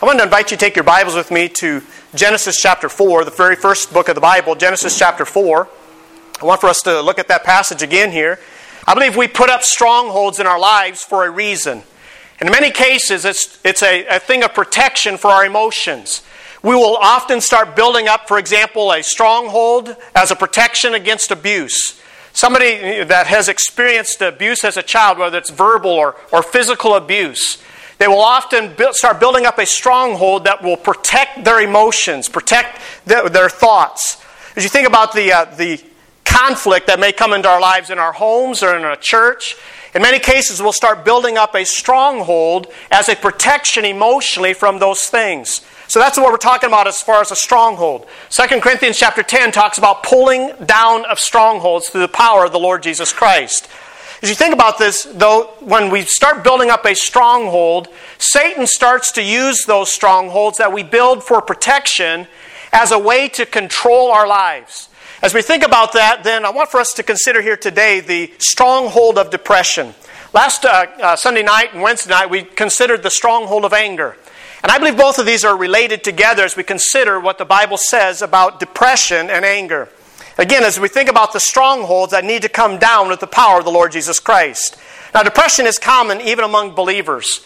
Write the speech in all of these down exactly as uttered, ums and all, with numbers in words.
I want to invite you to take your Bibles with me to Genesis chapter four, the very first book of the Bible, Genesis chapter four. I want for us to look at that passage again here. I believe we put up strongholds in our lives for a reason. In many cases, it's, it's a, a thing of protection for our emotions. We will often start building up, for example, a stronghold as a protection against abuse. Somebody that has experienced abuse as a child, whether it's verbal or, or physical abuse, they will often build, start building up a stronghold that will protect their emotions, protect their, their thoughts. As you think about the uh, the conflict that may come into our lives in our homes or in a church, in many cases we'll start building up a stronghold as a protection emotionally from those things. So that's what we're talking about as far as a stronghold. Second Corinthians chapter ten talks about pulling down of strongholds through the power of the Lord Jesus Christ. As you think about this, though, when we start building up a stronghold, Satan starts to use those strongholds that we build for protection as a way to control our lives. As we think about that, then I want for us to consider here today the stronghold of depression. Last uh, uh, Sunday night and Wednesday night, we considered the stronghold of anger. And I believe both of these are related together as we consider what the Bible says about depression and anger. Again, as we think about the strongholds that need to come down with the power of the Lord Jesus Christ. Now, depression is common even among believers.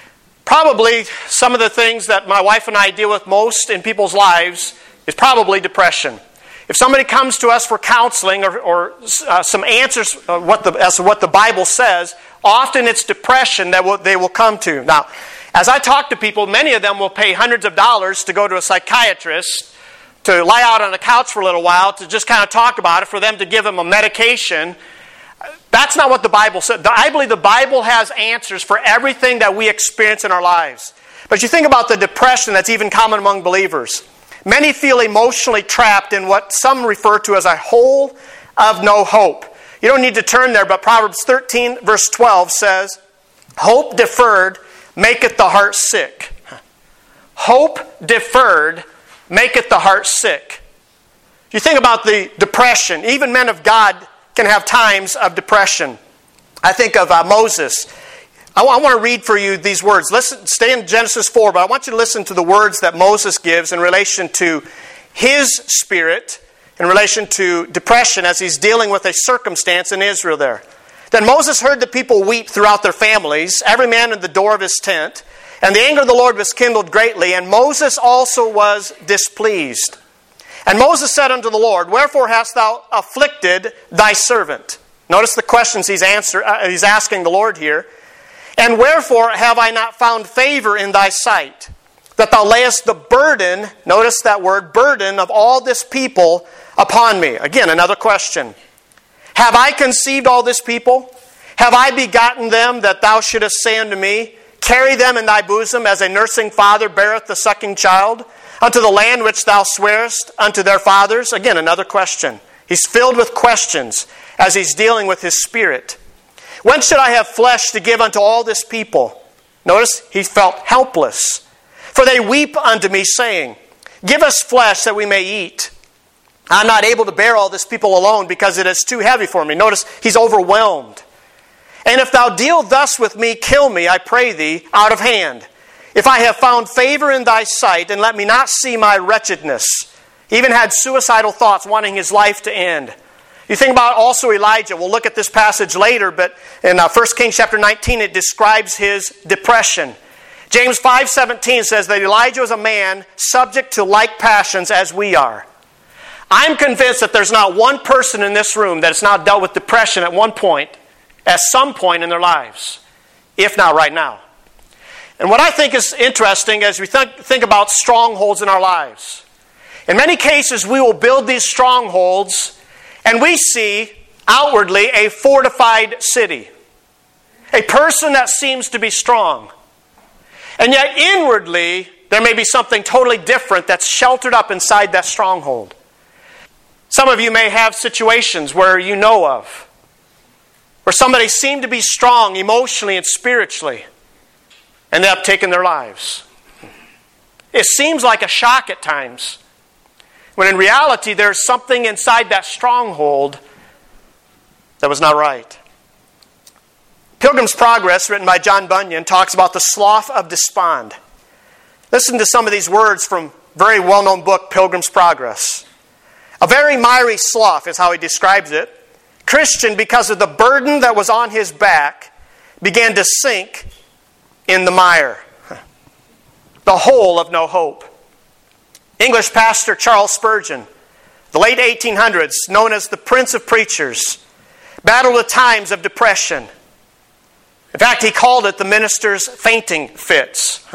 Probably some of the things that my wife and I deal with most in people's lives is probably depression. If somebody comes to us for counseling or, or uh, some answers uh, what the, as to what the Bible says, often it's depression that will, they will come to. Now, as I talk to people, many of them will pay hundreds of dollars to go to a psychiatrist to lie out on the couch for a little while, to just kind of talk about it, for them to give them a medication. That's not what the Bible says. I believe the Bible has answers for everything that we experience in our lives. But you think about the depression that's even common among believers. Many feel emotionally trapped in what some refer to as a hole of no hope. You don't need to turn there, but Proverbs thirteen verse twelve says, "Hope deferred maketh the heart sick." Hope deferred maketh the heart sick. You think about the depression. Even men of God can have times of depression. I think of uh, Moses. I, I want to read for you these words. Listen, stay in Genesis four, but I want you to listen to the words that Moses gives in relation to his spirit, in relation to depression as he's dealing with a circumstance in Israel there. Then Moses heard the people weep throughout their families, every man in the door of his tent. And the anger of the Lord was kindled greatly, and Moses also was displeased. And Moses said unto the Lord, "Wherefore hast thou afflicted thy servant?" Notice the questions he's, answer, uh, he's asking the Lord here. "And wherefore have I not found favor in thy sight, that thou layest the burden," notice that word, burden, "of all this people upon me?" Again, another question. "Have I conceived all this people? Have I begotten them, that thou shouldest say unto me, Carry them in thy bosom, as a nursing father beareth the sucking child, unto the land which thou swearest unto their fathers?" Again, another question. He's filled with questions as he's dealing with his spirit. "When should I have flesh to give unto all this people?" Notice, he felt helpless. "For they weep unto me, saying, Give us flesh that we may eat. I'm not able to bear all this people alone, because it is too heavy for me." Notice, he's overwhelmed. "And if thou deal thus with me, kill me, I pray thee, out of hand. If I have found favor in thy sight, and let me not see my wretchedness." He even had suicidal thoughts, wanting his life to end. You think about also Elijah. We'll look at this passage later, but in uh, First Kings chapter nineteen, it describes his depression. James five seventeen says that Elijah was a man subject to like passions as we are. I'm convinced that there's not one person in this room that has not dealt with depression at one point, at some point in their lives, if not right now. And what I think is interesting as we th- think about strongholds in our lives, in many cases we will build these strongholds and we see outwardly a fortified city, a person that seems to be strong. And yet inwardly there may be something totally different that's sheltered up inside that stronghold. Some of you may have situations where you know of, where somebody seemed to be strong emotionally and spiritually, and they have taken their lives. It seems like a shock at times, when in reality there's something inside that stronghold that was not right. Pilgrim's Progress, written by John Bunyan, talks about the slough of despond. Listen to some of these words from a very well-known book, Pilgrim's Progress. A very miry slough is how he describes it. Christian, because of the burden that was on his back, began to sink in the mire. The hole of no hope. English pastor Charles Spurgeon, the late eighteen hundreds, known as the Prince of Preachers, battled with times of depression. In fact, he called it the minister's fainting fits.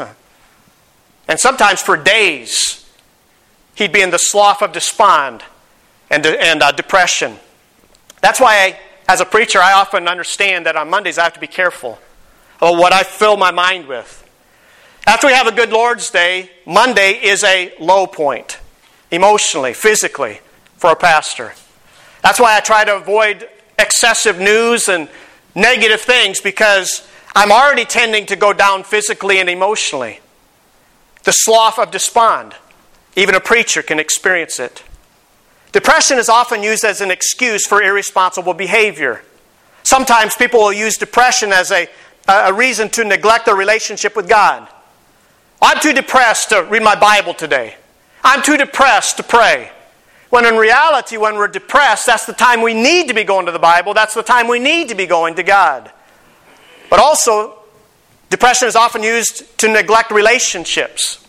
And sometimes for days, he'd be in the slough of despond and, and uh, depression. That's why, I, as a preacher, I often understand that on Mondays I have to be careful of what I fill my mind with. After we have a good Lord's Day, Monday is a low point, emotionally, physically, for a pastor. That's why I try to avoid excessive news and negative things, because I'm already tending to go down physically and emotionally. The slough of despond. Even a preacher can experience it. Depression is often used as an excuse for irresponsible behavior. Sometimes people will use depression as a, a reason to neglect their relationship with God. I'm too depressed to read my Bible today. I'm too depressed to pray. When in reality, when we're depressed, that's the time we need to be going to the Bible. That's the time we need to be going to God. But also, depression is often used to neglect relationships.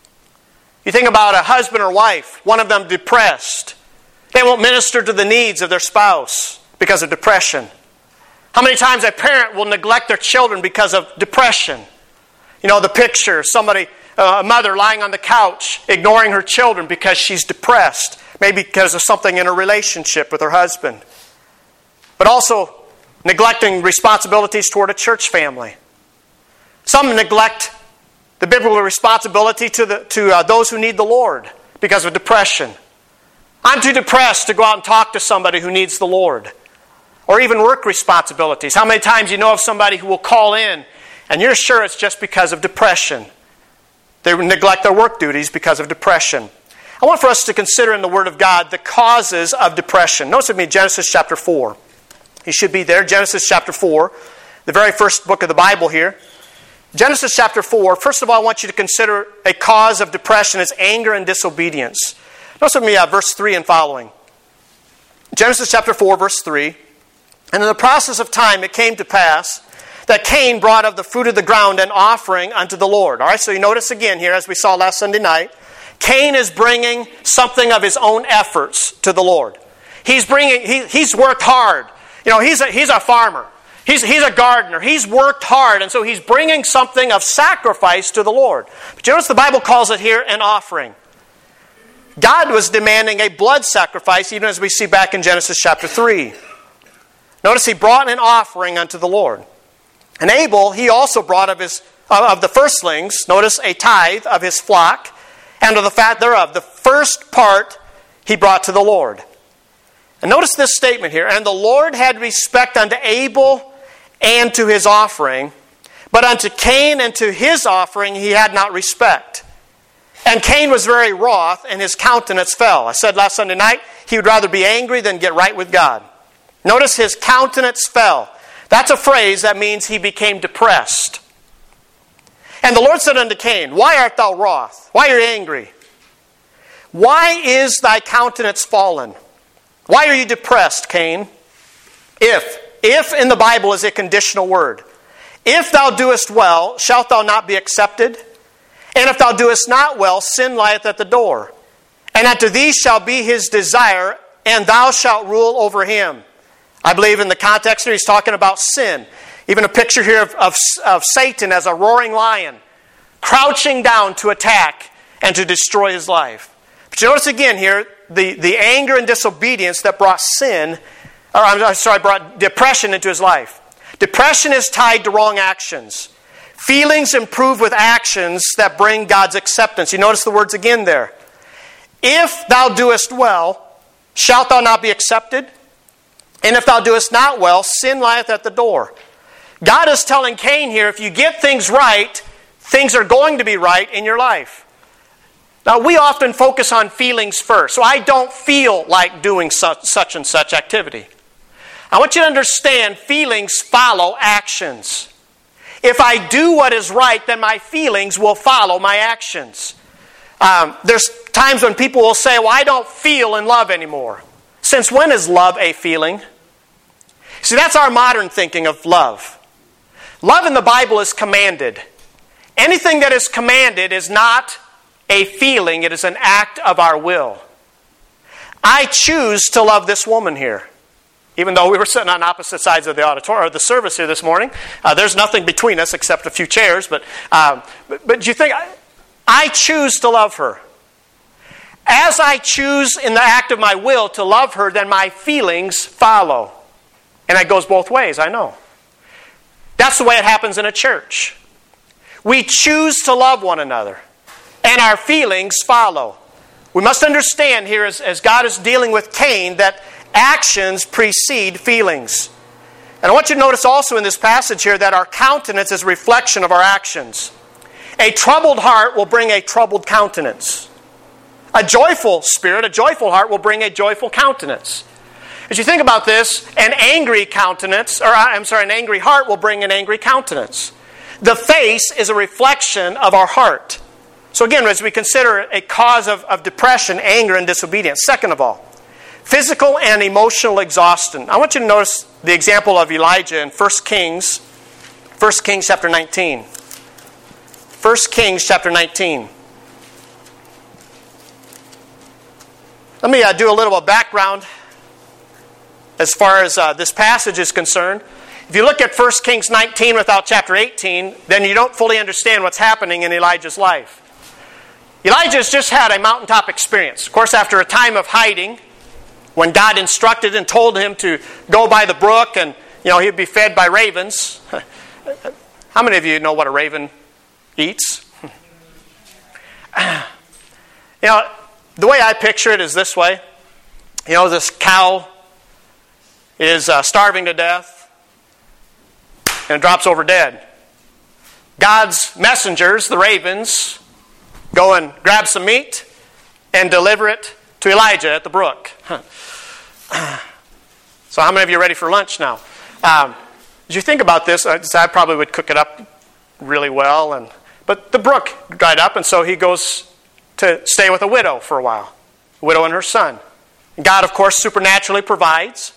You think about a husband or wife, one of them depressed. They won't minister to the needs of their spouse because of depression. How many times a parent will neglect their children because of depression? You know, the picture, somebody, uh, a mother lying on the couch, ignoring her children because she's depressed. Maybe because of something in her relationship with her husband. But also neglecting responsibilities toward a church family. Some neglect the biblical responsibility to, the, to uh, those who need the Lord because of depression. I'm too depressed to go out and talk to somebody who needs the Lord. Or even work responsibilities. How many times you know of somebody who will call in and you're sure it's just because of depression? They neglect their work duties because of depression. I want for us to consider in the Word of God the causes of depression. Notice with me Genesis chapter four. You should be there. Genesis chapter four, the very first book of the Bible here. Genesis chapter four, first of all, I want you to consider a cause of depression is anger and disobedience. Notice with me uh, verse three and following. Genesis chapter four, verse three. And in the process of time it came to pass that Cain brought of the fruit of the ground an offering unto the Lord. All right, so you notice again here, as we saw last Sunday night, Cain is bringing something of his own efforts to the Lord. He's bringing. He, he's worked hard. You know, he's a, he's a farmer. He's, he's a gardener. He's worked hard, and so he's bringing something of sacrifice to the Lord. But you notice the Bible calls it here an offering. God was demanding a blood sacrifice, even as we see back in Genesis chapter three. Notice he brought an offering unto the Lord. And Abel, he also brought of his of the firstlings, notice a tithe of his flock, and of the fat thereof. The first part he brought to the Lord. And notice this statement here. And the Lord had respect unto Abel and to his offering, but unto Cain and to his offering he had not respect. And Cain was very wroth, and his countenance fell. I said last Sunday night, he would rather be angry than get right with God. Notice his countenance fell. That's a phrase that means he became depressed. And the Lord said unto Cain, Why art thou wroth? Why are you angry? Why is thy countenance fallen? Why are you depressed, Cain? If, if in the Bible is a conditional word. If thou doest well, shalt thou not be accepted? And if thou doest not well, sin lieth at the door. And unto thee shall be his desire, and thou shalt rule over him. I believe in the context here he's talking about sin. Even a picture here of, of, of Satan as a roaring lion, crouching down to attack and to destroy his life. But you notice again here, the, the anger and disobedience that brought sin, or I'm sorry, brought depression into his life. Depression is tied to wrong actions. Feelings improve with actions that bring God's acceptance. You notice the words again there. If thou doest well, shalt thou not be accepted? And if thou doest not well, sin lieth at the door. God is telling Cain here, if you get things right, things are going to be right in your life. Now, we often focus on feelings first. So I don't feel like doing such, such and such activity. I want you to understand feelings follow actions. if I do what is right, then my feelings will follow my actions. Um, there's times when people will say, well, I don't feel in love anymore. Since when is love a feeling? See, that's our modern thinking of love. Love in the Bible is commanded. Anything that is commanded is not a feeling, it is an act of our will. I choose to love this woman here. Even though we were sitting on opposite sides of the auditorium, or the service here this morning, uh, there's nothing between us except a few chairs. But, um, but, but you think, I, I choose to love her. As I choose in the act of my will to love her, then my feelings follow. And it goes both ways, I know. That's the way it happens in a church. We choose to love one another, and our feelings follow. We must understand here, as, as God is dealing with Cain, that actions precede feelings. And I want you to notice also in this passage here that our countenance is a reflection of our actions. A troubled heart will bring a troubled countenance. A joyful spirit, a joyful heart will bring a joyful countenance. As you think about this, an angry countenance, or I'm sorry, an angry heart will bring an angry countenance. The face is a reflection of our heart. So again, as we consider a cause of, of depression, anger, and disobedience, second of all, physical and emotional exhaustion. I want you to notice the example of Elijah in First Kings, First Kings chapter nineteen. First Kings chapter nineteen. Let me uh, do a little of background as far as uh, this passage is concerned. If you look at First Kings nineteen without chapter eighteen, then you don't fully understand what's happening in Elijah's life. Elijah has just had a mountaintop experience. Of course, after a time of hiding, when God instructed and told him to go by the brook and, you know, he'd be fed by ravens. How many of you know what a raven eats? You know, the way I picture it is this way. You know, this cow is uh, starving to death and drops over dead. God's messengers, the ravens, go and grab some meat and deliver it to Elijah at the brook. So how many of you are ready for lunch now? Um, as you think about this, I probably would cook it up really well. And but the brook dried up, and so he goes to stay with a widow for a while. A widow and her son. And God, of course, supernaturally provides.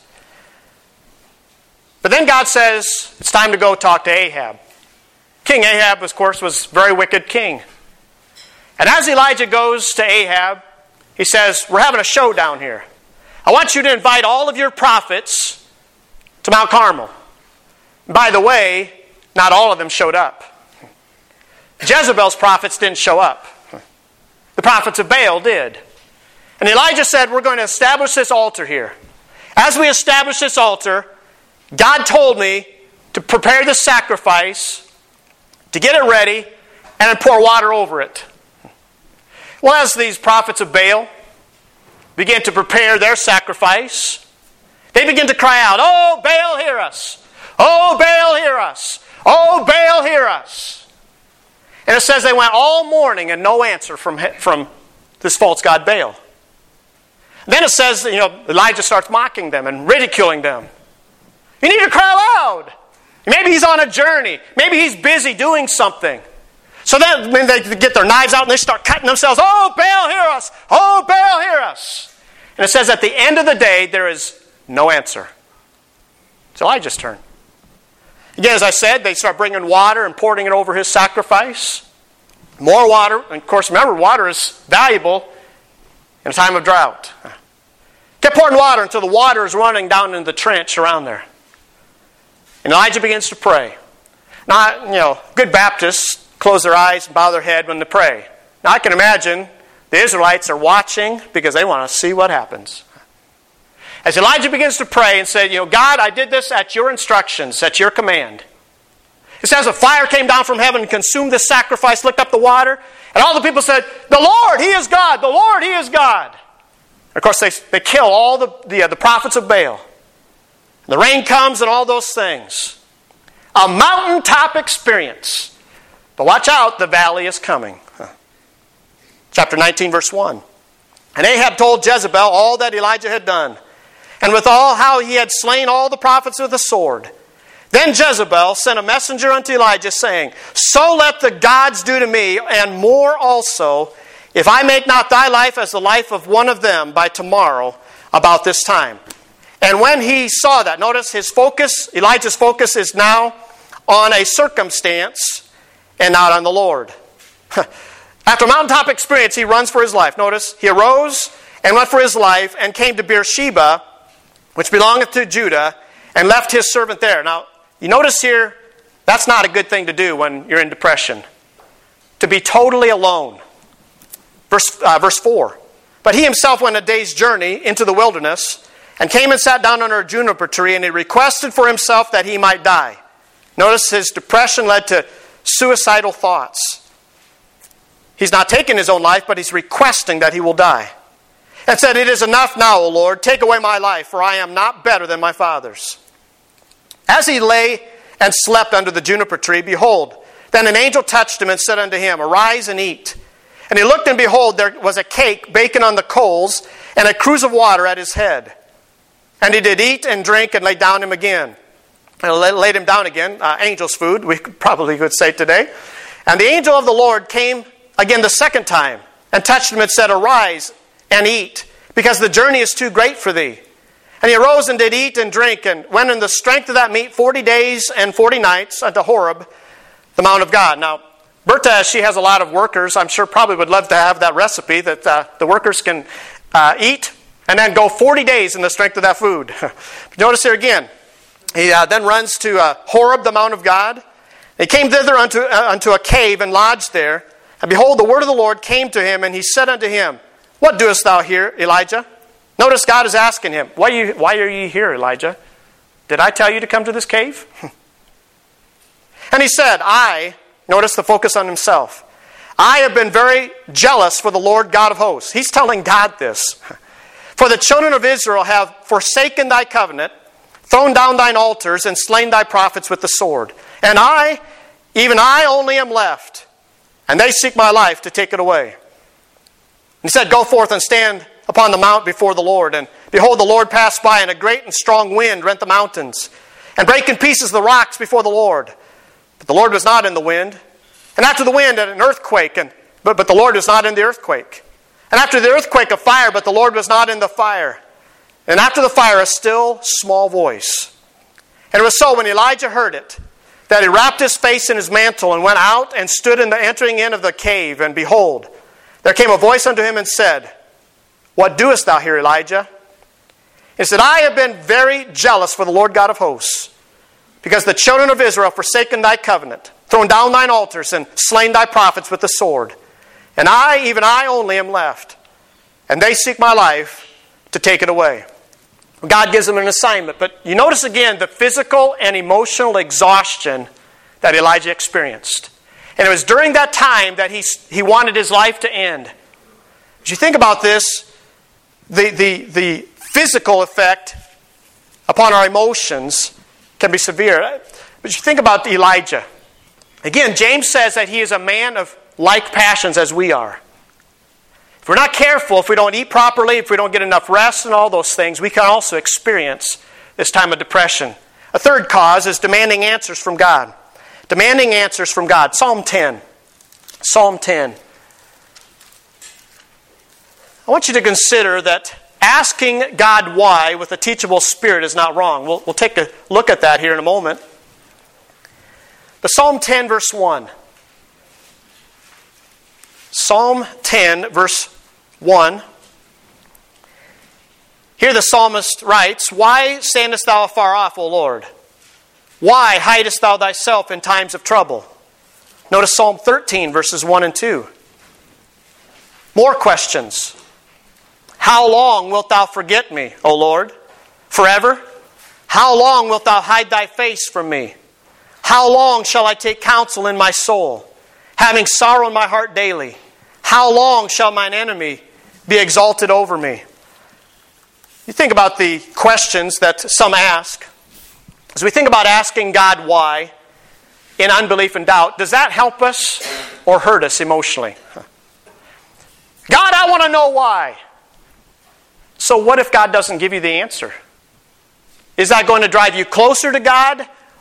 But then God says, it's time to go talk to Ahab. King Ahab, of course, was a very wicked king. And as Elijah goes to Ahab, he says, we're having a showdown here. I want you to invite all of your prophets to Mount Carmel. By the way, not all of them showed up. Jezebel's prophets didn't show up. The prophets of Baal did. And Elijah said, we're going to establish this altar here. As we establish this altar, God told me to prepare the sacrifice, to get it ready, and then pour water over it. Well, as these prophets of Baal began to prepare their sacrifice, they began to cry out, oh, Baal, hear us! Oh, Baal, hear us! Oh, Baal, hear us! And it says they went all morning and no answer from, from this false god Baal. Then it says, you know, Elijah starts mocking them and ridiculing them. You need to cry loud. Maybe he's on a journey. Maybe he's busy doing something. So then when they get their knives out and they start cutting themselves, oh, Baal, hear us! Oh, Baal, hear us! And it says at the end of the day, there is no answer. It's Elijah's turn. Again, as I said, they start bringing water and pouring it over his sacrifice. More water. And of course, remember, water is valuable in a time of drought. Kept pouring water until the water is running down into the trench around there. And Elijah begins to pray. Now, you know, good Baptists close their eyes and bow their head when they pray. Now, I can imagine the Israelites are watching because they want to see what happens. As Elijah begins to pray and say, you know, God, I did this at your instructions, at your command. It says a fire came down from heaven and consumed this sacrifice, licked up the water. And all the people said, the Lord, He is God. The Lord, He is God. And of course, they, they kill all the, the, uh, the prophets of Baal. The rain comes and all those things. A mountaintop experience. But watch out, the valley is coming. Huh. Chapter nineteen, verse one. And Ahab told Jezebel all that Elijah had done, and withal how he had slain all the prophets with the sword. Then Jezebel sent a messenger unto Elijah, saying, So let the gods do to me, and more also, if I make not thy life as the life of one of them by tomorrow about this time. And when he saw that, notice his focus, Elijah's focus is now on a circumstance and not on the Lord. After a mountaintop experience, he runs for his life. Notice, he arose and went for his life and came to Beersheba, which belongeth to Judah, and left his servant there. Now, you notice here, that's not a good thing to do when you're in depression. To be totally alone. Verse, uh, verse four. But he himself went a day's journey into the wilderness, and came and sat down under a juniper tree, and he requested for himself that he might die. Notice his depression led to suicidal thoughts. He's not taking his own life, but he's requesting that he will die. And said, It is enough now, O Lord, take away my life, for I am not better than my fathers. As he lay and slept under the juniper tree, behold, then an angel touched him and said unto him, Arise and eat. And he looked, and behold, there was a cake baking on the coals, and a cruse of water at his head. And he did eat and drink, and lay down him again. And laid him down again, uh, angel's food, we probably could say today. And the angel of the Lord came again the second time, and touched him and said, Arise and eat, because the journey is too great for thee. And he arose and did eat and drink, and went in the strength of that meat forty days and forty nights unto Horeb, the mount of God. Now, Berta, she has a lot of workers. I'm sure probably would love to have that recipe that uh, the workers can uh, eat and then go forty days in the strength of that food. Notice here again, he uh, then runs to uh, Horeb, the mount of God. He came thither unto, uh, unto a cave and lodged there. And behold, the word of the Lord came to him, and he said unto him, What doest thou here, Elijah? Notice God is asking him, Why are you, why are you here, Elijah? Did I tell you to come to this cave? And he said, I, notice the focus on himself, I have been very jealous for the Lord God of hosts. He's telling God this. For the children of Israel have forsaken thy covenant, thrown down thine altars, and slain thy prophets with the sword. And I, even I only am left, and they seek my life to take it away. He said, Go forth and stand upon the mount before the Lord. And behold, the Lord passed by, and a great and strong wind rent the mountains, and brake in pieces the rocks before the Lord. But the Lord was not in the wind. And after the wind, an earthquake, and but, but the Lord was not in the earthquake. And after the earthquake, a fire, but the Lord was not in the fire. And after the fire, a still small voice. And it was so, when Elijah heard it, that he wrapped his face in his mantle, and went out and stood in the entering in of the cave. And behold, there came a voice unto him and said, What doest thou here, Elijah? He said, I have been very jealous for the Lord God of hosts, because the children of Israel have forsaken thy covenant, thrown down thine altars, and slain thy prophets with the sword. And I, even I only, am left, and they seek my life to take it away. God gives him an assignment, but you notice again the physical and emotional exhaustion that Elijah experienced. And it was during that time that he, he wanted his life to end. As you think about this, the, the, the physical effect upon our emotions can be severe. But you think about Elijah. Again, James says that he is a man of like passions as we are. If we're not careful, if we don't eat properly, if we don't get enough rest and all those things, we can also experience this time of depression. A third cause is demanding answers from God. Demanding answers from God. Psalm ten. Psalm ten. I want you to consider that asking God why with a teachable spirit is not wrong. We'll, we'll take a look at that here in a moment. But Psalm ten, verse one. Psalm ten, verse one. Here the psalmist writes, Why standest thou afar off, O Lord? Why hidest thou thyself in times of trouble? Notice Psalm thirteen, verses one and two. More questions. How long wilt thou forget me, O Lord? Forever? How long wilt thou hide thy face from me? How long shall I take counsel in my soul, having sorrow in my heart daily? How long shall mine enemy be exalted over me? You think about the questions that some ask. As we think about asking God why in unbelief and doubt, does that help us or hurt us emotionally? God, I want to know why. So what if God doesn't give you the answer? Is that going to drive you closer to God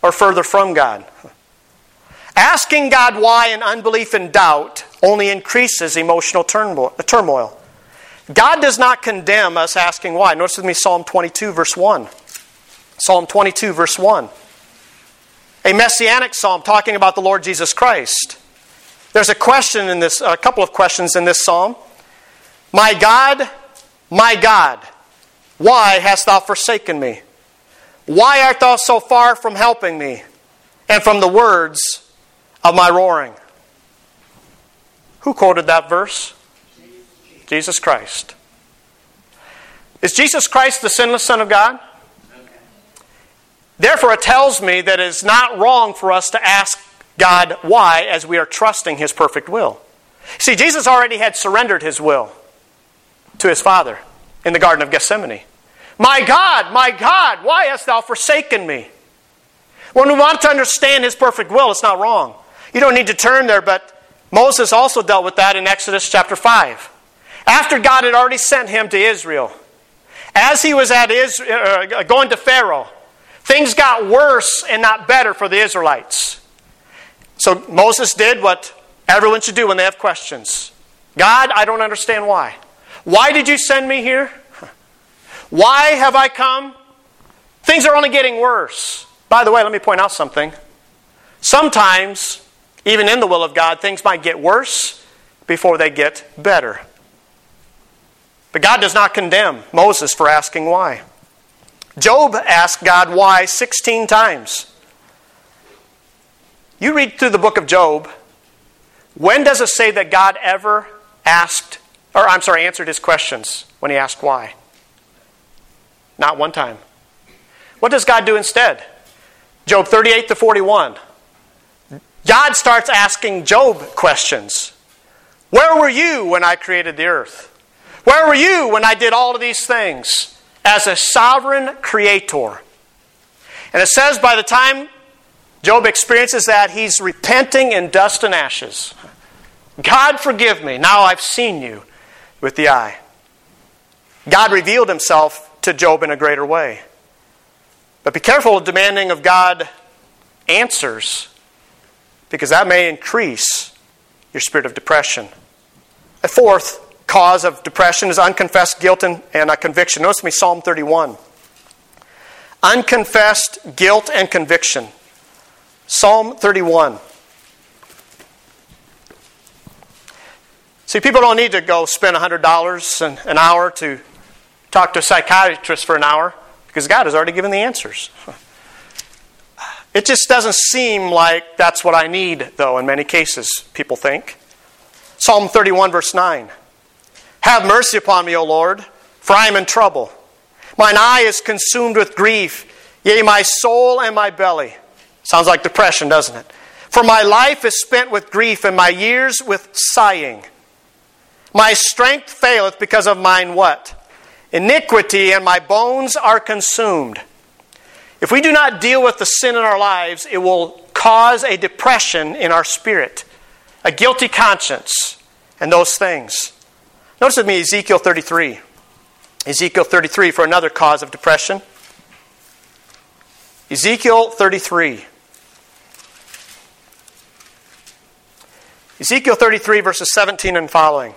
or further from God. Asking God why in unbelief and doubt only increases emotional turmoil. God does not condemn us asking why. Notice with me Psalm twenty-two, verse one. Psalm twenty-two, verse one. A messianic psalm talking about the Lord Jesus Christ. There's a question in this, a couple of questions in this psalm. My God, my God, why hast thou forsaken me? Why art thou so far from helping me and from the words of my roaring? Who quoted that verse? Jesus, Jesus Christ. Is Jesus Christ the sinless Son of God? Okay. Therefore, it tells me that it is not wrong for us to ask God why as we are trusting His perfect will. See, Jesus already had surrendered His will to His Father in the Garden of Gethsemane. My God, my God, why hast thou forsaken me? When we want to understand His perfect will, it's not wrong. You don't need to turn there, but Moses also dealt with that in Exodus chapter five. After God had already sent him to Israel, as he was at Israel, uh, going to Pharaoh, things got worse and not better for the Israelites. So Moses did what everyone should do when they have questions. God, I don't understand why. Why did you send me here? Why have I come? Things are only getting worse. By the way, let me point out something. Sometimes, even in the will of God, things might get worse before they get better. But God does not condemn Moses for asking why. Job asked God why sixteen times. You read through the book of Job. When does it say that God ever asked, or I'm sorry, answered his questions when he asked why? Not one time. What does God do instead? Job thirty-eight to forty-one. God starts asking Job questions. Where were you when I created the earth? Where were you when I did all of these things? As a sovereign creator. And it says by the time Job experiences that, he's repenting in dust and ashes. God, forgive me. Now I've seen you with the eye. God revealed Himself to Job in a greater way. But be careful of demanding of God answers, because that may increase your spirit of depression. The fourth cause of depression is unconfessed guilt and, and a conviction. Notice with me Psalm thirty-one. Unconfessed guilt and conviction. Psalm thirty-one. See, people don't need to go spend one hundred dollars an, an hour to talk to a psychiatrist for an hour, because God has already given the answers. It just doesn't seem like that's what I need, though, in many cases, people think. Psalm thirty-one, verse nine. Have mercy upon me, O Lord, for I am in trouble. Mine eye is consumed with grief, yea, my soul and my belly. Sounds like depression, doesn't it? For my life is spent with grief, and my years with sighing. My strength faileth because of mine what? Iniquity, and my bones are consumed. If we do not deal with the sin in our lives, it will cause a depression in our spirit, a guilty conscience, and those things. Notice with me Ezekiel thirty-three. Ezekiel thirty-three for another cause of depression. Ezekiel thirty-three. Ezekiel thirty-three, verses seventeen and following.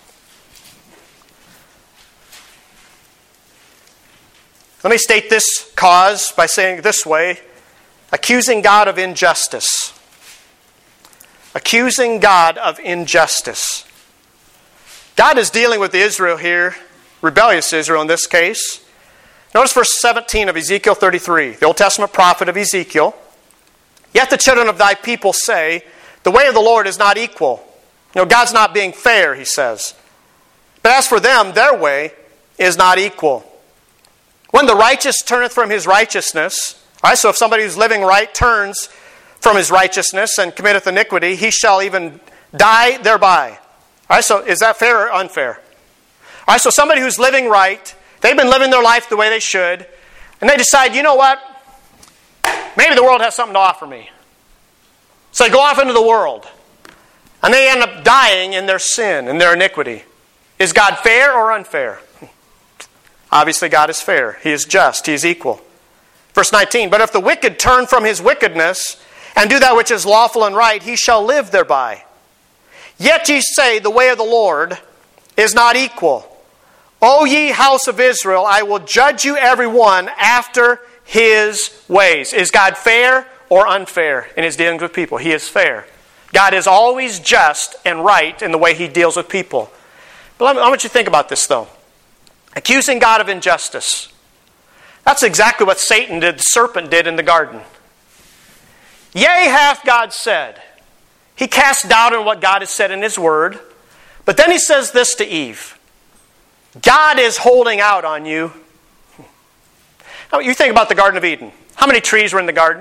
Let me state this cause by saying it this way. Accusing God of injustice. Accusing God of injustice. God is dealing with Israel here, rebellious Israel in this case. Notice verse seventeen of Ezekiel thirty-three, the Old Testament prophet of Ezekiel. Yet the children of thy people say, the way of the Lord is not equal. You know, God's not being fair, he says. But as for them, their way is not equal. When the righteous turneth from his righteousness, all right, so if somebody who's living right turns from his righteousness and committeth iniquity, he shall even die thereby. All right, so is that fair or unfair? All right, so somebody who's living right, they've been living their life the way they should, and they decide, you know what? Maybe the world has something to offer me. So they go off into the world, and they end up dying in their sin and their iniquity. Is God fair or unfair? Obviously, God is fair. He is just. He is equal. Verse nineteen, but if the wicked turn from his wickedness and do that which is lawful and right, he shall live thereby. Yet ye say, the way of the Lord is not equal. O ye house of Israel, I will judge you every one after his ways. Is God fair or unfair in his dealings with people? He is fair. God is always just and right in the way he deals with people. But let me, I want you to think about this, though. Accusing God of injustice. That's exactly what Satan did, the serpent did in the garden. Yea, hath God said. He cast doubt on what God has said in his word. But then he says this to Eve. God is holding out on you. Now, you think about the Garden of Eden. How many trees were in the garden?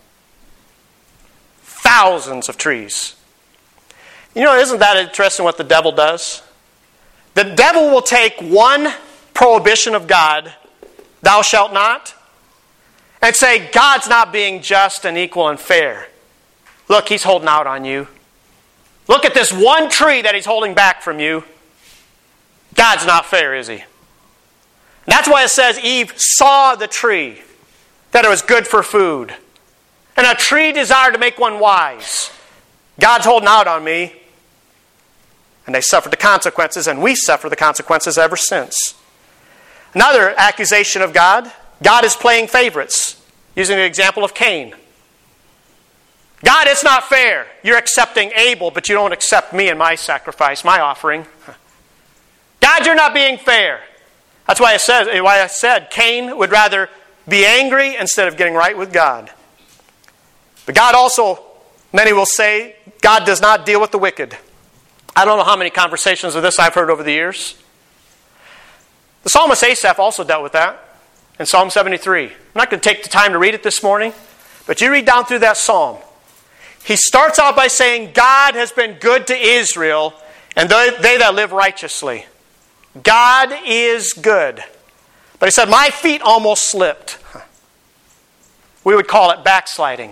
Thousands of trees. You know, isn't that interesting what the devil does? The devil will take one prohibition of God, thou shalt not, and say, God's not being just and equal and fair. Look, he's holding out on you. Look at this one tree that he's holding back from you. God's not fair, is he? And that's why it says Eve saw the tree, that it was good for food. And a tree desired to make one wise. God's holding out on me. And they suffered the consequences, and we suffer the consequences ever since. Another accusation of God, God is playing favorites, using the example of Cain. God, it's not fair. You're accepting Abel, but you don't accept me and my sacrifice, my offering. God, you're not being fair. That's why I said, why I said Cain would rather be angry instead of getting right with God. But God also, many will say, God does not deal with the wicked. I don't know how many conversations of this I've heard over the years. The psalmist Asaph also dealt with that in Psalm seventy-three. I'm not going to take the time to read it this morning, but you read down through that psalm. He starts out by saying, God has been good to Israel, and they, they that live righteously. God is good. But he said, my feet almost slipped. We would call it backsliding.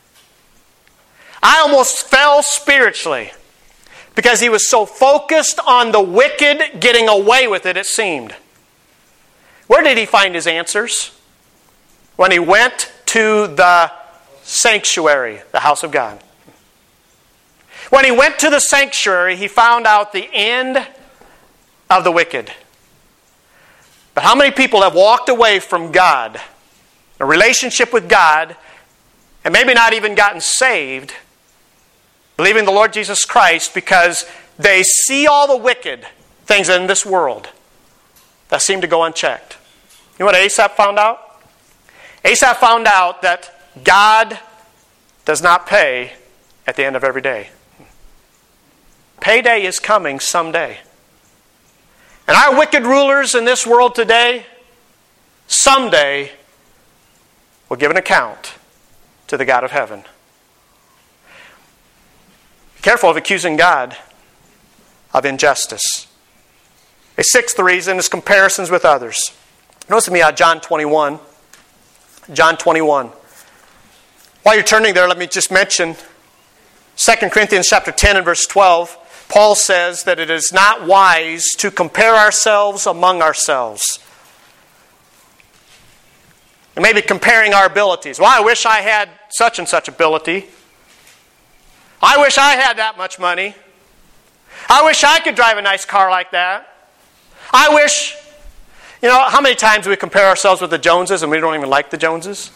I almost fell spiritually because he was so focused on the wicked getting away with it, it seemed. Where did he find his answers? When he went to the sanctuary, the house of God. When he went to the sanctuary, he found out the end of the wicked. But how many people have walked away from God, a relationship with God, and maybe not even gotten saved, believing the Lord Jesus Christ because they see all the wicked things in this world that seem to go unchecked? You know what Asaph found out? Asaph found out that God does not pay at the end of every day. Payday is coming someday. And our wicked rulers in this world today, someday, will give an account to the God of heaven. Be careful of accusing God of injustice. A sixth reason is comparisons with others. Notice with me out John twenty-one. John twenty-one. While you're turning there, let me just mention Second Corinthians chapter ten and verse twelve. Paul says that it is not wise to compare ourselves among ourselves. And maybe comparing our abilities. Well, I wish I had such and such ability. I wish I had that much money. I wish I could drive a nice car like that. I wish... You know, how many times do we compare ourselves with the Joneses and we don't even like the Joneses?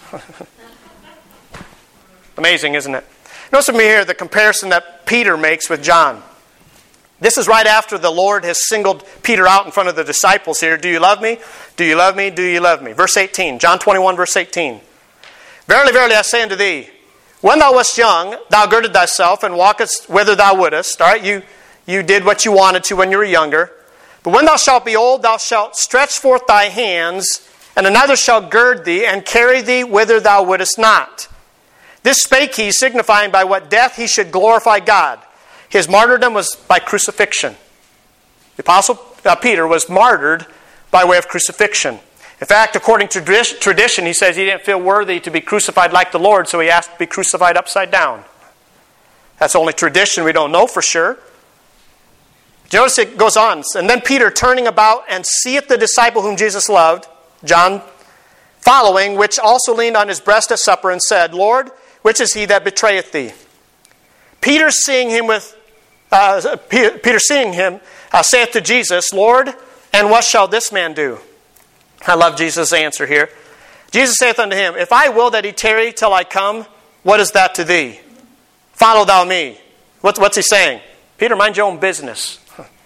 Amazing, isn't it? Notice with me here the comparison that Peter makes with John. This is right after the Lord has singled Peter out in front of the disciples here. Do you love me? Do you love me? Do you love me? Verse eighteen. John twenty-one, verse eighteen. Verily, verily, I say unto thee, when thou wast young, thou girded thyself and walkest whither thou wouldest. All right, you, you did what you wanted to when you were younger. But when thou shalt be old, thou shalt stretch forth thy hands, and another shall gird thee, and carry thee whither thou wouldest not. This spake he, signifying by what death he should glorify God. His martyrdom was by crucifixion. The Apostle uh, Peter was martyred by way of crucifixion. In fact, according to tradition, he says he didn't feel worthy to be crucified like the Lord, so he asked to be crucified upside down. That's only tradition. We don't know for sure. Notice it goes on. And then Peter, turning about and seeth the disciple whom Jesus loved, John following, which also leaned on his breast at supper and said, Lord, which is he that betrayeth thee? Peter seeing him with uh, Peter seeing him uh, saith to Jesus, Lord, and what shall this man do? I love Jesus' answer here. Jesus saith unto him, If I will that he tarry till I come, what is that to thee? Follow thou me. What's, what's he saying? Peter, mind your own business.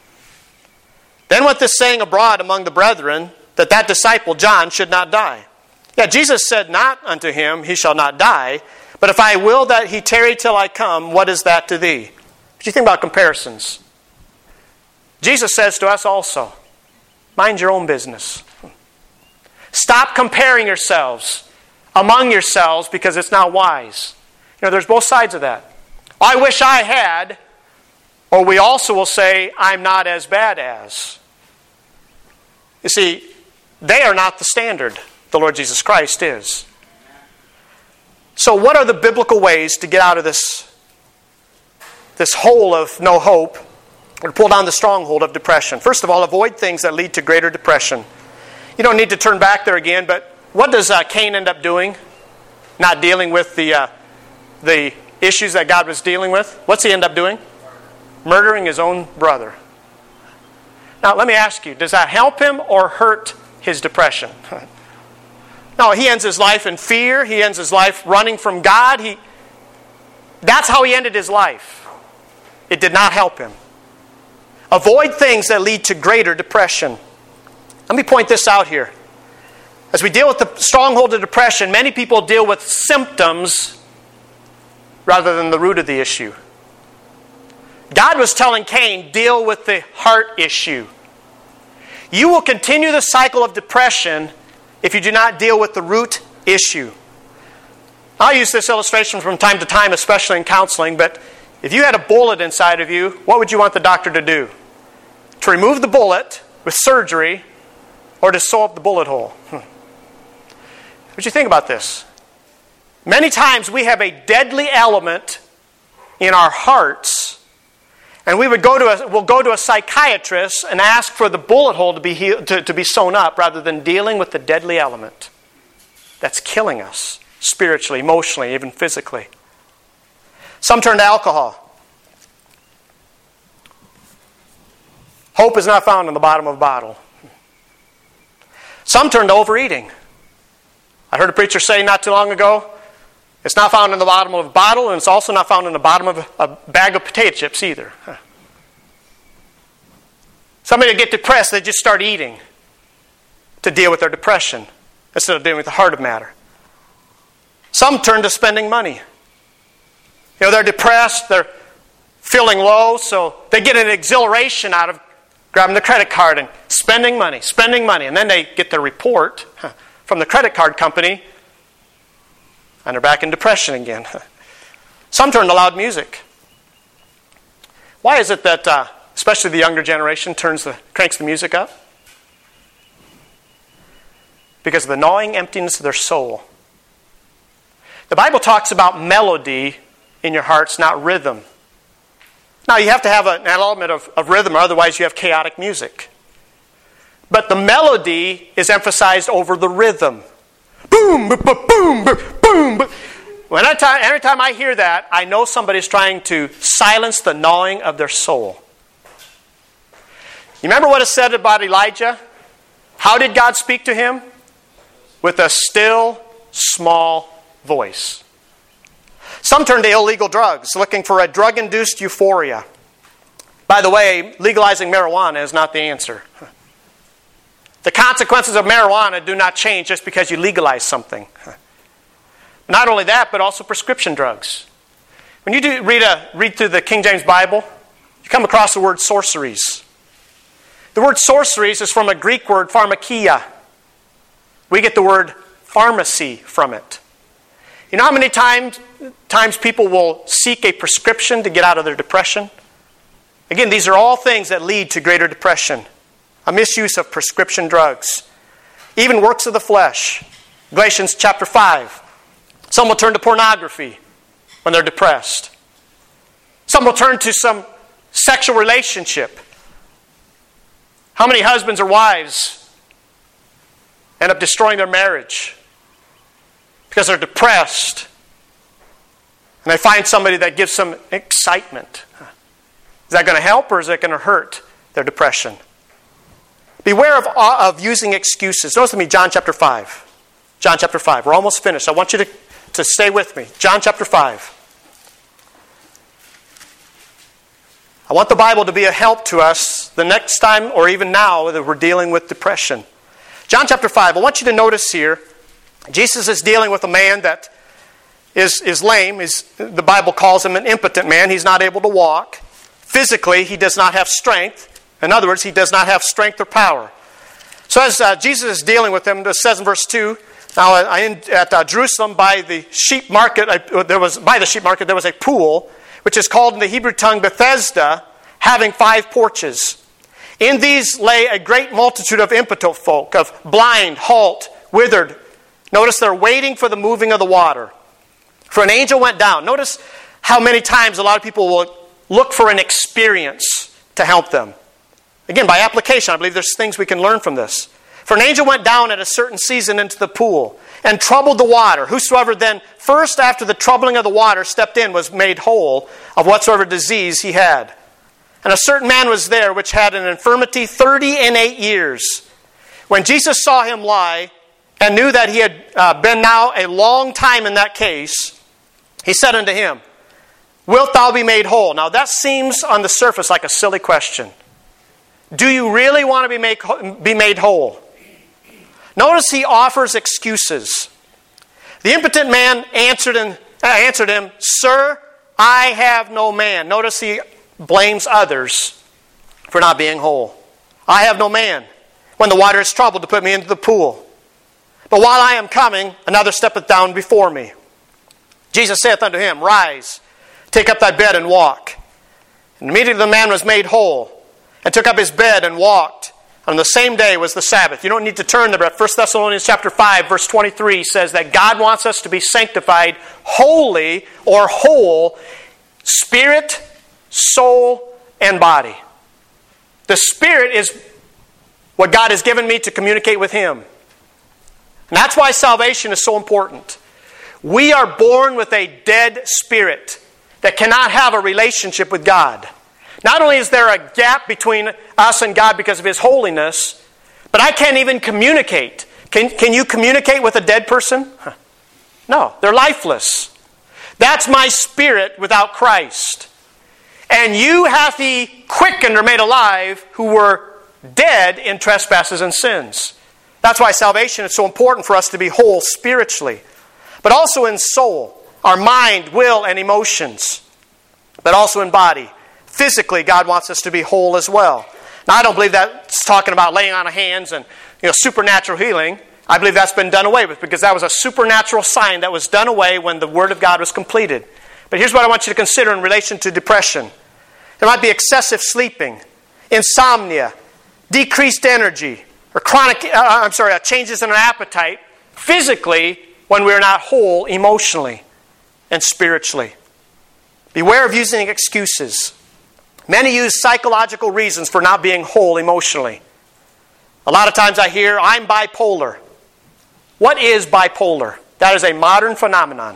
Then went this saying abroad among the brethren, that that disciple John should not die. Yeah, Jesus said not unto him, he shall not die, but if I will that he tarry till I come, what is that to thee? What do you think about comparisons? Jesus says to us also, mind your own business. Stop comparing yourselves among yourselves because it's not wise. You know, there's both sides of that. I wish I had, or we also will say, I'm not as bad as. You see, they are not the standard. The Lord Jesus Christ is. So what are the biblical ways to get out of this, this hole of no hope, or to pull down the stronghold of depression? First of all, avoid things that lead to greater depression. You don't need to turn back there again, but what does uh, Cain end up doing? Not dealing with the, uh, the issues that God was dealing with. What's he end up doing? Murdering his own brother. Now, let me ask you, does that help him or hurt his depression? No, he ends his life in fear. He ends his life running from God. He, that's how he ended his life. It did not help him. Avoid things that lead to greater depression. Let me point this out here. As we deal with the stronghold of depression, many people deal with symptoms rather than the root of the issue. God was telling Cain, deal with the heart issue. You will continue the cycle of depression if you do not deal with the root issue. I'll use this illustration from time to time, especially in counseling, but if you had a bullet inside of you, what would you want the doctor to do? To remove the bullet with surgery or to sew up the bullet hole? Hmm. What do you think about this? Many times we have a deadly element in our hearts, and we would go to a, we'll go to a psychiatrist and ask for the bullet hole to be healed, to, to be sewn up rather than dealing with the deadly element that's killing us spiritually, emotionally, even physically. Some turn to alcohol. Hope is not found in the bottom of a bottle. Some turn to overeating. I heard a preacher say not too long ago, it's not found in the bottom of a bottle, and it's also not found in the bottom of a, a bag of potato chips either. Huh. Somebody get depressed, they just start eating to deal with their depression instead of dealing with the heart of matter. Some turn to spending money. You know, they're depressed, they're feeling low, so they get an exhilaration out of grabbing the credit card and spending money, spending money. And then they get their report huh, from the credit card company, and they're back in depression again. Some turn to loud music. Why is it that, uh, especially the younger generation, turns the cranks the music up? Because of the gnawing emptiness of their soul. The Bible talks about melody in your hearts, not rhythm. Now, you have to have an element of, of rhythm, or otherwise you have chaotic music. But the melody is emphasized over the rhythm. Boom, boom, boom, boom, boom, boom. When I t- every time I hear that, I know somebody's trying to silence the gnawing of their soul. You remember what it said about Elijah? How did God speak to him? With a still, small voice. Some turn to illegal drugs, looking for a drug-induced euphoria. By the way, legalizing marijuana is not the answer. The consequences of marijuana do not change just because you legalize something. Not only that, but also prescription drugs. When you do read, a, read through the King James Bible, you come across the word sorceries. The word sorceries is from a Greek word, pharmakia. We get the word pharmacy from it. You know how many times, times people will seek a prescription to get out of their depression? Again, these are all things that lead to greater depression. A misuse of prescription drugs. Even works of the flesh. Galatians chapter five. Some will turn to pornography when they're depressed. Some will turn to some sexual relationship. How many husbands or wives end up destroying their marriage because they're depressed. And they find somebody that gives them excitement. Is that going to help or is it going to hurt their depression? Beware of, of using excuses. Notice with me John chapter five. John chapter five. We're almost finished. I want you to, to stay with me. John chapter five. I want the Bible to be a help to us the next time or even now that we're dealing with depression. John chapter five. I want you to notice here, Jesus is dealing with a man that is, is lame. Is, the Bible calls him an impotent man. He's not able to walk. Physically, he does not have strength. In other words, he does not have strength or power. So as uh, Jesus is dealing with him, it says in verse two, now I, in, at uh, Jerusalem by the sheep market, I, there was by the sheep market there was a pool, which is called in the Hebrew tongue Bethesda, having five porches. In these lay a great multitude of impotent folk, of blind, halt, withered. Notice they're waiting for the moving of the water. For an angel went down. Notice how many times a lot of people will look for an experience to help them. Again, by application, I believe there's things we can learn from this. For an angel went down at a certain season into the pool and troubled the water. Whosoever then first after the troubling of the water stepped in was made whole of whatsoever disease he had. And a certain man was there which had an infirmity thirty and eight years. When Jesus saw him lie and knew that he had uh, been now a long time in that case, he said unto him, Wilt thou be made whole? Now that seems on the surface like a silly question. Do you really want to be made, be made whole? Notice he offers excuses. The impotent man answered, and, uh, answered him, Sir, I have no man. Notice he blames others for not being whole. I have no man when the water is troubled to put me into the pool. But while I am coming, another steppeth down before me. Jesus saith unto him, Rise, take up thy bed and walk. And immediately the man was made whole, and took up his bed and walked. On the same day was the Sabbath. You don't need to turn there, but First Thessalonians chapter five, verse twenty-three says that God wants us to be sanctified holy or whole, spirit, soul, and body. The spirit is what God has given me to communicate with Him. And that's why salvation is so important. We are born with a dead spirit that cannot have a relationship with God. Not only is there a gap between us and God because of His holiness, but I can't even communicate. Can, can you communicate with a dead person? Huh. No, they're lifeless. That's my spirit without Christ. And you hath He quickened or made alive who were dead in trespasses and sins. That's why salvation is so important for us to be whole spiritually. But also in soul, our mind, will, and emotions. But also in body. Physically, God wants us to be whole as well. Now, I don't believe that's talking about laying on of hands and you know supernatural healing. I believe that's been done away with because that was a supernatural sign that was done away when the Word of God was completed. But here's what I want you to consider in relation to depression. There might be excessive sleeping, insomnia, decreased energy, or chronic, uh, I'm sorry, uh, changes in our appetite physically when we're not whole emotionally and spiritually. Beware of using excuses. Many use psychological reasons for not being whole emotionally. A lot of times I hear, I'm bipolar. What is bipolar? That is a modern phenomenon.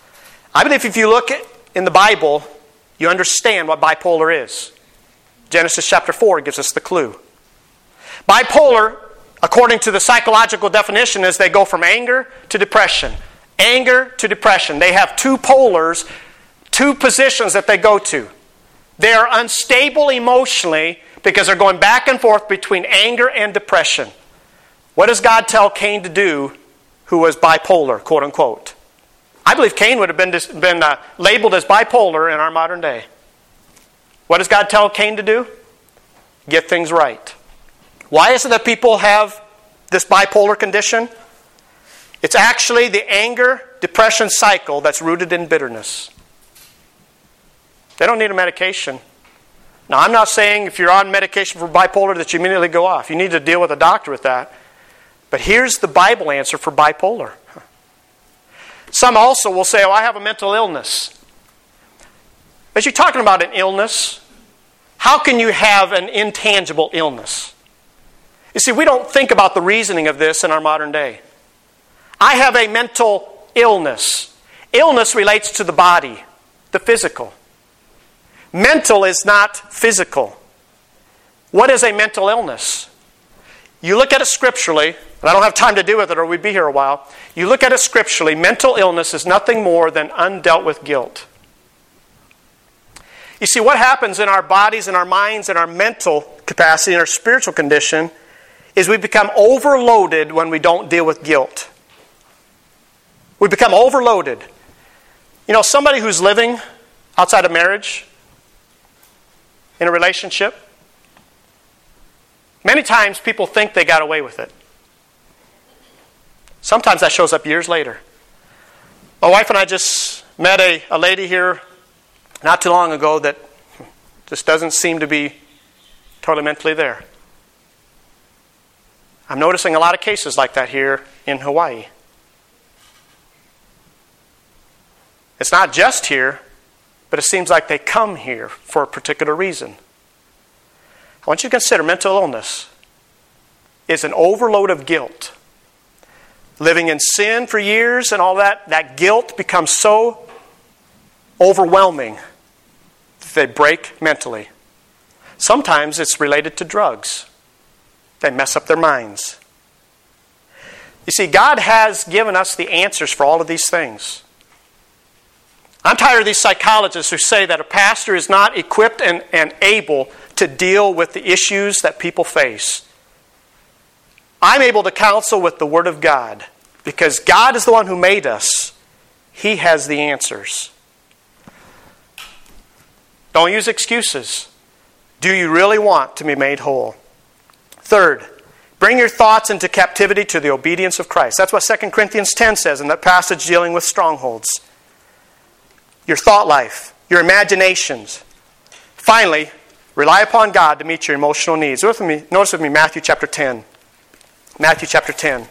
I believe if you look at, in the Bible, you understand what bipolar is. Genesis chapter four gives us the clue. Bipolar, according to the psychological definition, is they go from anger to depression. Anger to depression. They have two polars, two positions that they go to. They are unstable emotionally because they're going back and forth between anger and depression. What does God tell Cain to do who was bipolar, quote unquote? I believe Cain would have been, been uh, labeled as bipolar in our modern day. What does God tell Cain to do? Get things right. Why is it that people have this bipolar condition? It's actually the anger, depression cycle that's rooted in bitterness. They don't need a medication. Now, I'm not saying if you're on medication for bipolar that you immediately go off. You need to deal with a doctor with that. But here's the Bible answer for bipolar. Some also will say, oh, I have a mental illness. As you're talking about an illness, how can you have an intangible illness? You see, we don't think about the reasoning of this in our modern day. I have a mental illness. Illness relates to the body, the physical. Mental is not physical. What is a mental illness? You look at it scripturally, and I don't have time to deal with it or we'd be here a while. You look at it scripturally, mental illness is nothing more than undealt with guilt. You see, what happens in our bodies, in our minds, in our mental capacity, in our spiritual condition, is we become overloaded when we don't deal with guilt. We become overloaded. You know, somebody who's living outside of marriage, in a relationship, many times people think they got away with it. Sometimes that shows up years later. My wife and I just met a, a lady here not too long ago that just doesn't seem to be totally mentally there. I'm noticing a lot of cases like that here in Hawaii. It's not just here, but it seems like they come here for a particular reason. I want you to consider mental illness is an overload of guilt. Living in sin for years and all that, that guilt becomes so overwhelming that they break mentally. Sometimes it's related to drugs. They mess up their minds. You see, God has given us the answers for all of these things. I'm tired of these psychologists who say that a pastor is not equipped and, and able to deal with the issues that people face. I'm able to counsel with the Word of God because God is the one who made us. He has the answers. Don't use excuses. Do you really want to be made whole? Third, bring your thoughts into captivity to the obedience of Christ. That's what Second Corinthians ten says in that passage dealing with strongholds. Your thought life, your imaginations. Finally, rely upon God to meet your emotional needs. Notice with me, notice with me Matthew chapter ten. Matthew chapter ten.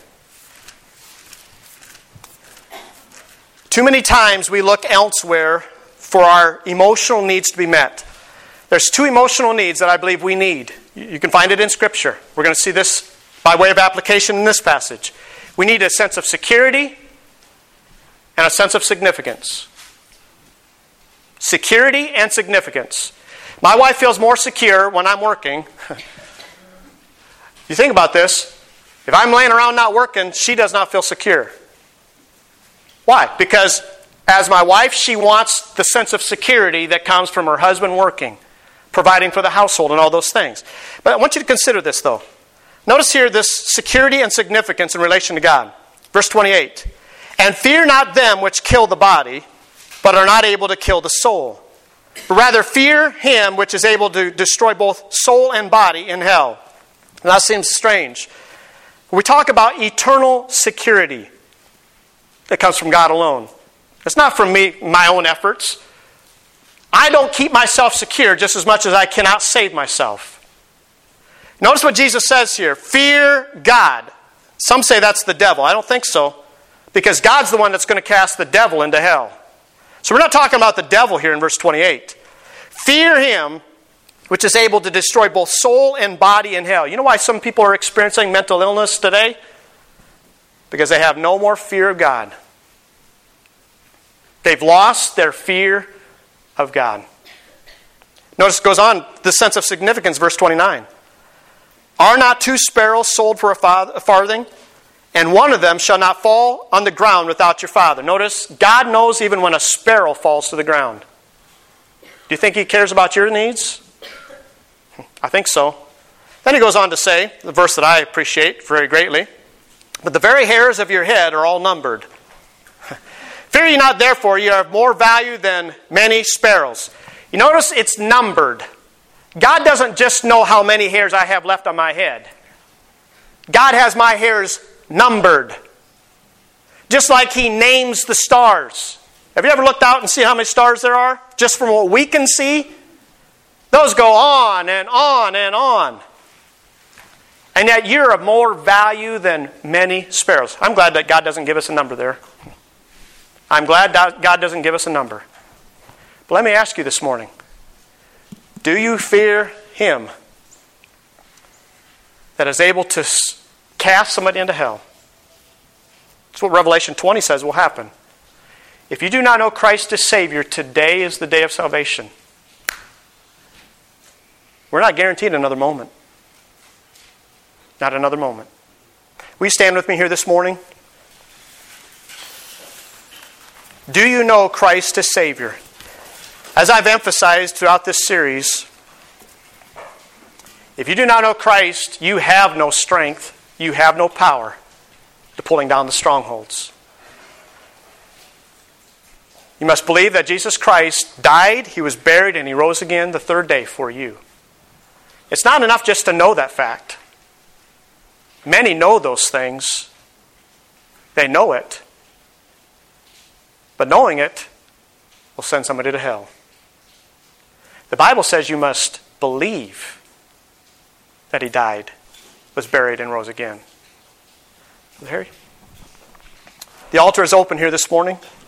Too many times we look elsewhere for our emotional needs to be met. There's two emotional needs that I believe we need. You can find it in Scripture. We're going to see this by way of application in this passage. We need a sense of security and a sense of significance. Security and significance. My wife feels more secure when I'm working. You think about this. If I'm laying around not working, she does not feel secure. Why? Because as my wife, she wants the sense of security that comes from her husband working, providing for the household and all those things. But I want you to consider this, though. Notice here this security and significance in relation to God. Verse twenty-eight. And fear not them which kill the body, but are not able to kill the soul. But rather fear him which is able to destroy both soul and body in hell. And that seems strange. We talk about eternal security that comes from God alone. It's not from me, my own efforts. I don't keep myself secure just as much as I cannot save myself. Notice what Jesus says here. Fear God. Some say that's the devil. I don't think so. Because God's the one that's going to cast the devil into hell. So we're not talking about the devil here in verse twenty-eight. Fear him which is able to destroy both soul and body in hell. You know why some people are experiencing mental illness today? Because they have no more fear of God. They've lost their fear of God. Notice it goes on, the sense of significance, verse twenty-nine. Are not two sparrows sold for a farthing? And one of them shall not fall on the ground without your Father. Notice, God knows even when a sparrow falls to the ground. Do you think He cares about your needs? I think so. Then he goes on to say, the verse that I appreciate very greatly, but the very hairs of your head are all numbered. Fear ye not, therefore, ye are of more value than many sparrows. You notice it's numbered. God doesn't just know how many hairs I have left on my head. God has my hairs numbered. Just like He names the stars. Have you ever looked out and see how many stars there are? Just from what we can see? Those go on and on and on. And yet you're of more value than many sparrows. I'm glad that God doesn't give us a number there. I'm glad God doesn't give us a number. But let me ask you this morning. Do you fear Him that is able to cast somebody into hell? That's what Revelation twenty says will happen. If you do not know Christ as Savior, today is the day of salvation. We're not guaranteed another moment. Not another moment. Will you stand with me here this morning? Do you know Christ as Savior? As I've emphasized throughout this series, if you do not know Christ, you have no strength, you have no power to pulling down the strongholds. You must believe that Jesus Christ died, He was buried, and He rose again the third day for you. It's not enough just to know that fact. Many know those things. They know it. But knowing it will send somebody to hell. The Bible says you must believe that He died, was buried, and rose again. Harry? The altar is open here this morning.